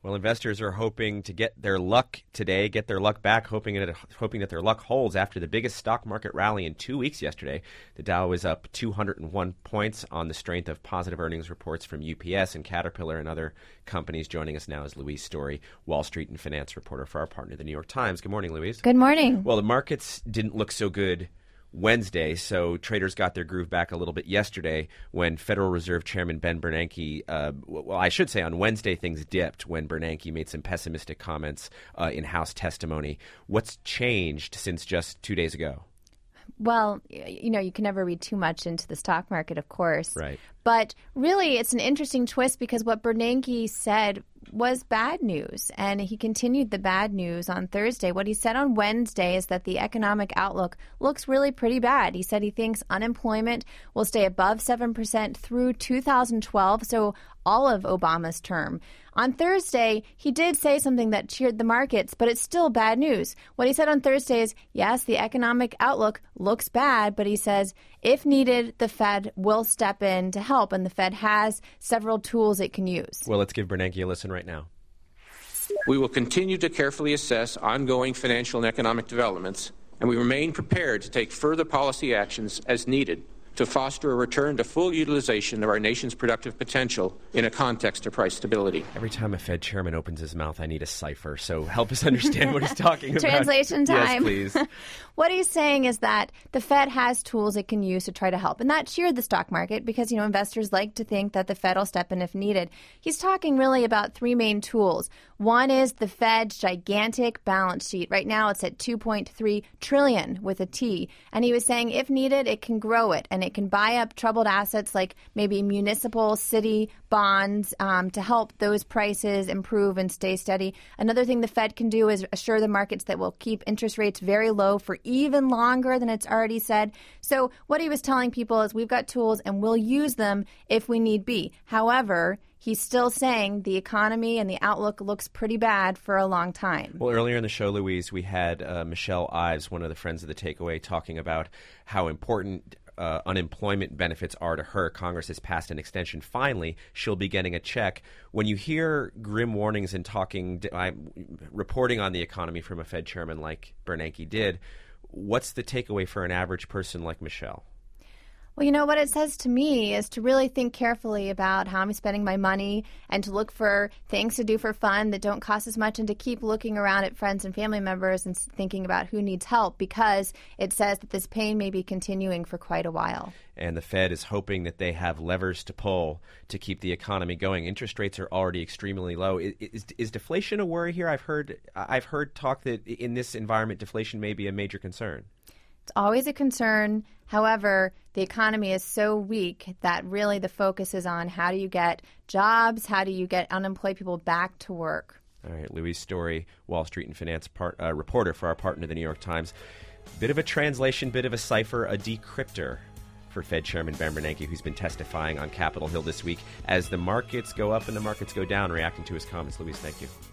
Well, investors are hoping to get their luck today, get their luck back, hoping that their luck holds after the biggest stock market rally in 2 weeks yesterday. The Dow was up 201 points on the strength of positive earnings reports from UPS and Caterpillar and other companies. Joining us now is Louise Story, Wall Street and finance reporter for our partner, the New York Times. Good morning, Louise. Good morning. Well, the markets didn't look so good Wednesday, so traders got their groove back a little bit yesterday when Federal Reserve Chairman Ben Bernanke, on Wednesday things dipped when Bernanke made some pessimistic comments in House testimony. What's changed since just 2 days ago? Well, you can never read too much into the stock market, of course. Right. But really, it's an interesting twist because what Bernanke said was bad news, and he continued the bad news on Thursday. What he said on Wednesday is that the economic outlook looks really pretty bad. He said he thinks unemployment will stay above 7% through 2012, so all of Obama's term. On Thursday, he did say something that cheered the markets, but it's still bad news. What he said on Thursday is, yes, the economic outlook looks bad, but he says, if needed, the Fed will step in to help, and the Fed has several tools it can use. Well, let's give Bernanke a listen right now. We will continue to carefully assess ongoing financial and economic developments, and we remain prepared to take further policy actions as needed to foster a return to full utilization of our nation's productive potential in a context of price stability. Every time a Fed chairman opens his mouth, I need a cipher, so help us understand what he's talking about. Translation time. Yes, please. What he's saying is that the Fed has tools it can use to try to help, and that cheered the stock market because, investors like to think that the Fed will step in if needed. He's talking really about three main tools. One is the Fed's gigantic balance sheet. Right now it's at $2.3 trillion with a T, and he was saying if needed, it can grow it, and it can buy up troubled assets like maybe municipal city bonds to help those prices improve and stay steady. Another thing the Fed can do is assure the markets that will keep interest rates very low for even longer than it's already said. So what he was telling people is we've got tools and we'll use them if we need be. However, he's still saying the economy and the outlook looks pretty bad for a long time. Well, earlier in the show, Louise, we had Michelle Ives, one of the friends of the Takeaway, talking about how important unemployment benefits are to her. Congress has passed an extension. Finally, she'll be getting a check. When you hear grim warnings and reporting on the economy from a Fed chairman like Bernanke did, what's the takeaway for an average person like Michelle? Well, what it says to me is to really think carefully about how I'm spending my money and to look for things to do for fun that don't cost as much and to keep looking around at friends and family members and thinking about who needs help because it says that this pain may be continuing for quite a while. And the Fed is hoping that they have levers to pull to keep the economy going. Interest rates are already extremely low. Is deflation a worry here? I've heard talk that in this environment, deflation may be a major concern. It's always a concern. However, the economy is so weak that really the focus is on how do you get jobs, how do you get unemployed people back to work. All right, Louise Story, Wall Street and finance reporter for our partner, the New York Times. Bit of a translation, bit of a cipher, a decryptor for Fed Chairman Ben Bernanke, who's been testifying on Capitol Hill this week as the markets go up and the markets go down, reacting to his comments. Louise, thank you.